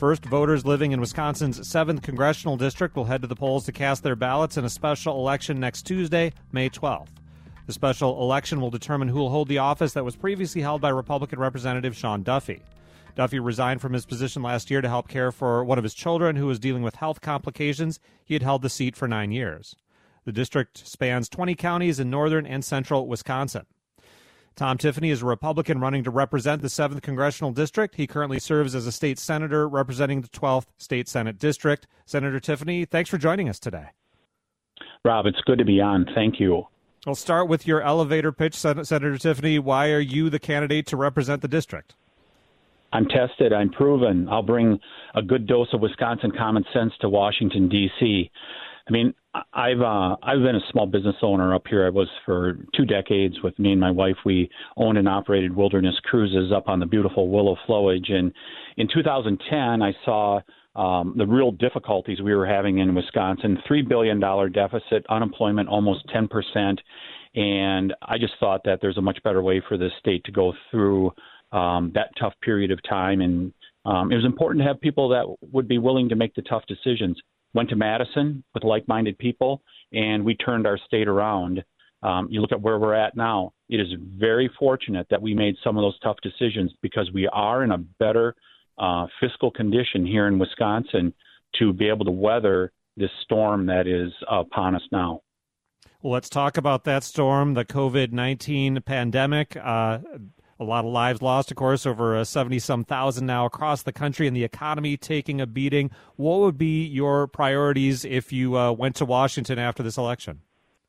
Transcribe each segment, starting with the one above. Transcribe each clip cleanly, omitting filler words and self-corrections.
First, voters living in Wisconsin's 7th Congressional District will head to the polls to cast their ballots in a special election next Tuesday, May 12th. The special election will determine who will hold the office that was previously held by Republican Representative Sean Duffy. Duffy resigned from his position last year to help care for one of his children who was dealing with health complications. He had held the seat for 9 years. The district spans 20 counties in northern and central Wisconsin. Tom Tiffany is a Republican running to represent the 7th Congressional District. He currently serves as a state senator representing the 12th State Senate District. Senator Tiffany, thanks for joining us today. Rob, it's good to be on. Thank you. We'll start with your elevator pitch, Senator Tiffany. Why are you the candidate to represent the district? I'm tested. I'm proven. I'll bring a good dose of Wisconsin common sense to Washington, D.C. I mean, I've been a small business owner up here. I was for 2 decades with me and my wife. We owned and operated Wilderness Cruises up on the beautiful Willow Flowage. And in 2010, I saw the real difficulties we were having in Wisconsin, $3 billion deficit, unemployment almost 10%. And I just thought that there's a much better way for this state to go through that tough period of time. And it was important to have people that would be willing to make the tough decisions. Went to Madison with like-minded people, and we turned our state around. You look at where we're at now. It is very fortunate that we made some of those tough decisions because we are in a better fiscal condition here in Wisconsin to be able to weather this storm that is upon us now. Well, let's talk about that storm, the COVID-19 pandemic. A lot of lives lost, of course, over 70-some thousand now across the country, and the economy taking a beating. What would be your priorities if you went to Washington after this election?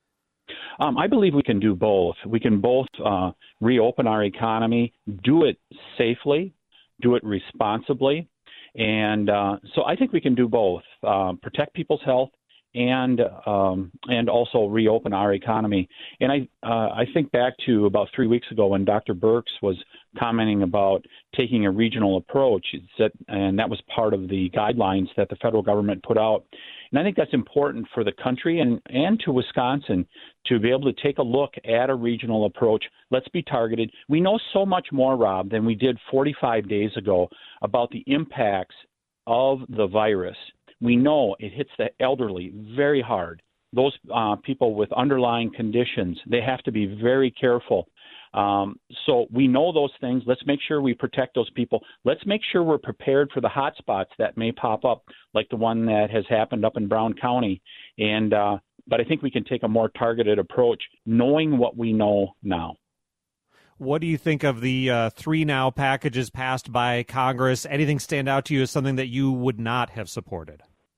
I believe we can do both. We can both reopen our economy, do it safely, do it responsibly, and so I think we can do both, protect people's health and also reopen our economy. And I think back to about 3 weeks ago when Dr. Birx was commenting about taking a regional approach, and that was part of the guidelines that the federal government put out. And I think that's important for the country and to Wisconsin to be able to take a look at a regional approach. Let's be targeted. We know so much more, Rob, than we did 45 days ago about the impacts of the virus. We know it hits the elderly very hard. Those people with underlying conditions, they have to be very careful. So we know those things. Let's make sure we protect those people. Let's make sure we're prepared for the hot spots that may pop up, like the one that has happened up in Brown County. But I think we can take a more targeted approach, knowing what we know now. What do you think of the 3 now packages passed by Congress? Anything stand out to you as something that you would not have supported?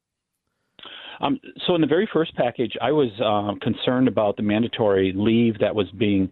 So in the very first package, I was concerned about the mandatory leave that was being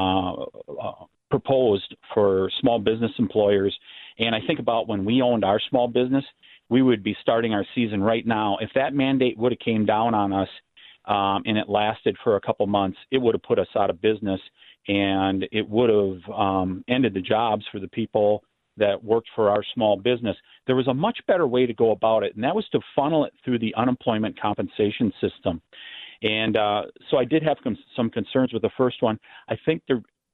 proposed for small business employers. And I think about when we owned our small business, we would be starting our season right now. If that mandate would have came down on us and it lasted for a couple months, it would have put us out of business, and it would have ended the jobs for the people that worked for our small business. There was a much better way to go about it, and that was to funnel it through the unemployment compensation system. And so I did have some concerns with the first one. I think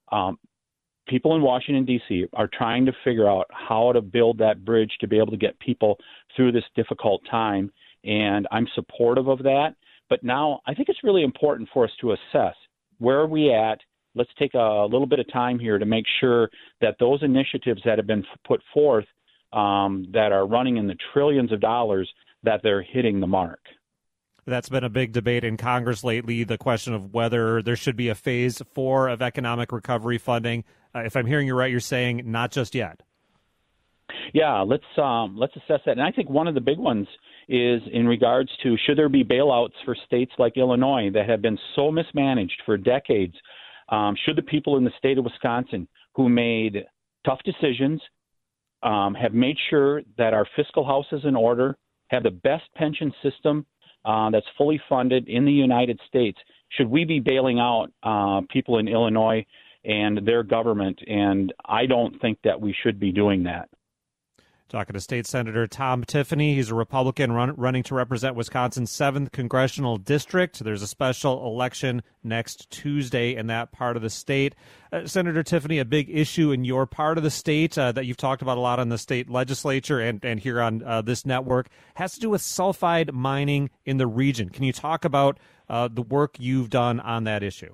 people in Washington, D.C. are trying to figure out how to build that bridge to be able to get people through this difficult time, and I'm supportive of that. But now I think it's really important for us to assess where are we at. Let's take a little bit of time here to make sure that those initiatives that have been put forth that are running in the trillions of dollars, that they're hitting the mark. That's been a big debate in Congress lately, the question of whether there should be a phase 4 of economic recovery funding. If I'm hearing you right, you're saying not just yet. Yeah, let's assess that. And I think one of the big ones is in regards to should there be bailouts for states like Illinois that have been so mismanaged for decades. Should the people in the state of Wisconsin who made tough decisions have made sure that our fiscal house is in order, have the best pension system that's fully funded in the United States, should we be bailing out people in Illinois and their government? And I don't think that we should be doing that. Talking to State Senator Tom Tiffany. He's a Republican running to represent Wisconsin's 7th Congressional District. There's a special election next Tuesday in that part of the state. Senator Tiffany, a big issue in your part of the state that you've talked about a lot on the state legislature and here on this network has to do with sulfide mining in the region. Can you talk about the work you've done on that issue?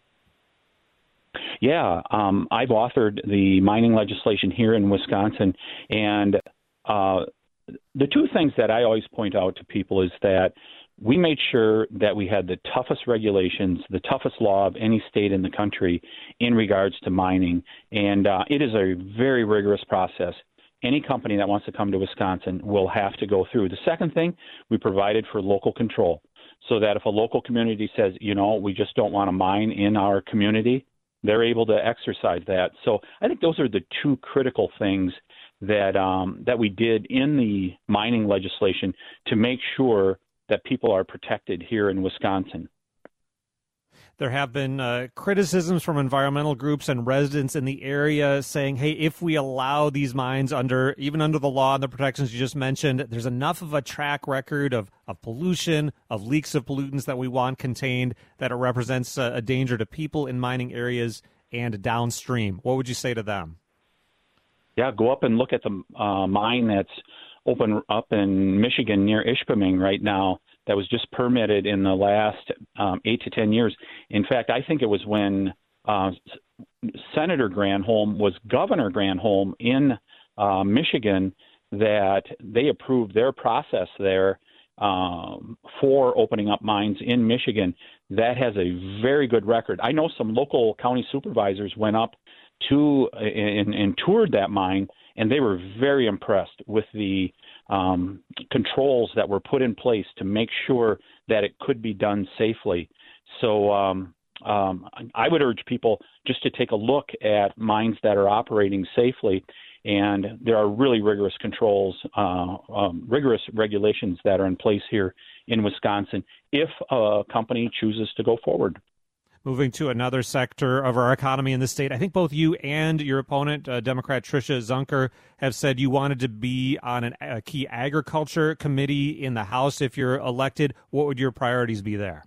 Yeah, I've authored the mining legislation here in Wisconsin, and the two things that I always point out to people is that we made sure that we had the toughest regulations, the toughest law of any state in the country in regards to mining, and it is a very rigorous process. Any company that wants to come to Wisconsin will have to go through. The second thing, we provided for local control, so that if a local community says, we just don't want to mine in our community, they're able to exercise that. So I think those are the two critical things that that we did in the mining legislation to make sure that people are protected here in Wisconsin. There have been criticisms from environmental groups and residents in the area saying, hey, if we allow these mines even under the law and the protections you just mentioned, there's enough of a track record of pollution, of leaks of pollutants that we want contained, that it represents a danger to people in mining areas and downstream. What would you say to them? Yeah, go up and look at the mine that's open up in Michigan near Ishpeming right now. That was just permitted in the last 8 to 10 years. In fact, I think it was when Senator Granholm was Governor Granholm in Michigan that they approved their process there for opening up mines in Michigan. That has a very good record. I know some local county supervisors went up to and toured that mine, and they were very impressed with the controls that were put in place to make sure that it could be done safely. So I would urge people just to take a look at mines that are operating safely, and there are really rigorous controls, rigorous regulations that are in place here in Wisconsin if a company chooses to go forward. Moving to another sector of our economy in the state, I think both you and your opponent, Democrat Tricia Zunker, have said you wanted to be on a key agriculture committee in the House if you're elected. What would your priorities be there?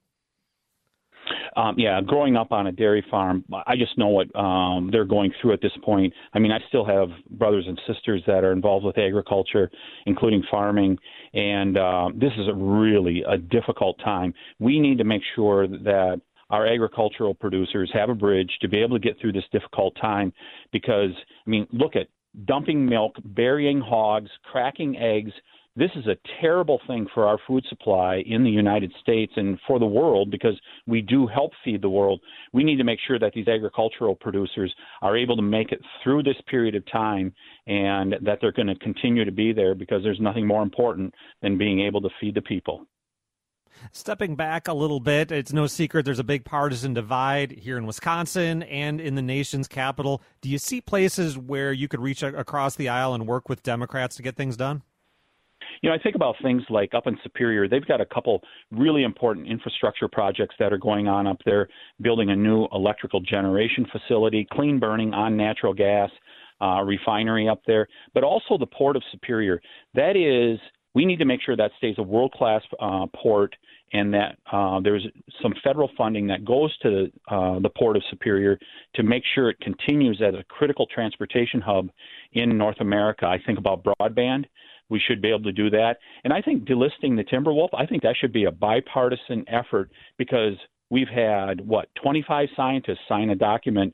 Growing up on a dairy farm, I just know what they're going through at this point. I mean, I still have brothers and sisters that are involved with agriculture, including farming, and this is really a difficult time. We need to make sure that our agricultural producers have a bridge to be able to get through this difficult time because, look at dumping milk, burying hogs, cracking eggs. This is a terrible thing for our food supply in the United States and for the world because we do help feed the world. We need to make sure that these agricultural producers are able to make it through this period of time and that they're going to continue to be there because there's nothing more important than being able to feed the people. Stepping back a little bit, it's no secret there's a big partisan divide here in Wisconsin and in the nation's capital. Do you see places where you could reach across the aisle and work with Democrats to get things done? I think about things like up in Superior. They've got a couple really important infrastructure projects that are going on up there, building a new electrical generation facility, clean burning on natural gas, refinery up there, but also the Port of Superior. We need to make sure that stays a world-class port and that there's some federal funding that goes to the Port of Superior to make sure it continues as a critical transportation hub in North America. I think about broadband. We should be able to do that. And I think delisting the Timberwolf, I think that should be a bipartisan effort because we've had, 25 scientists sign a document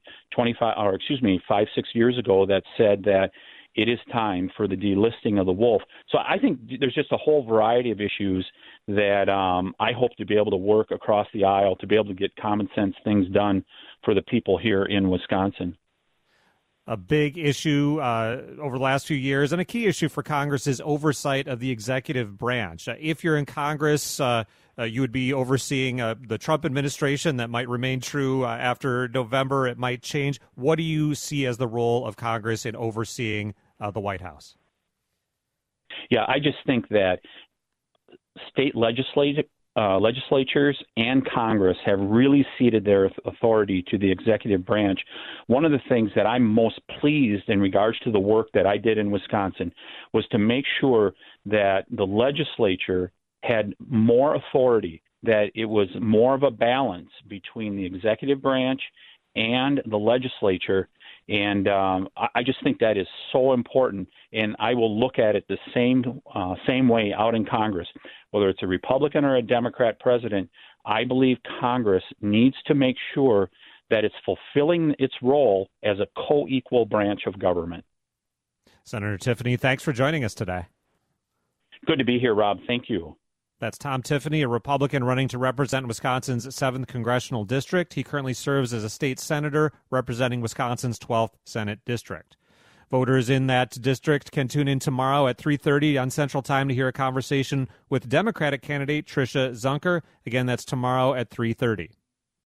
5-6 years ago that said that it is time for the delisting of the wolf. So I think there's just a whole variety of issues that I hope to be able to work across the aisle to be able to get common sense things done for the people here in Wisconsin. A big issue over the last few years and a key issue for Congress is oversight of the executive branch. If you're in Congress, you would be overseeing the Trump administration. That might remain true after November. It might change. What do you see as the role of Congress in overseeing the White House? Yeah, I just think that state legislators legislatures and Congress have really ceded their authority to the executive branch. One of the things that I'm most pleased in regards to the work that I did in Wisconsin was to make sure that the legislature had more authority, that it was more of a balance between the executive branch and the legislature. And I just think that is so important, and I will look at it the same way out in Congress. Whether it's a Republican or a Democrat president, I believe Congress needs to make sure that it's fulfilling its role as a co-equal branch of government. Senator Tiffany, thanks for joining us today. Good to be here, Rob. Thank you. That's Tom Tiffany, a Republican running to represent Wisconsin's 7th Congressional District. He currently serves as a state senator representing Wisconsin's 12th Senate District. Voters in that district can tune in tomorrow at 3:30 on Central Time to hear a conversation with Democratic candidate Tricia Zunker. Again, that's tomorrow at 3:30.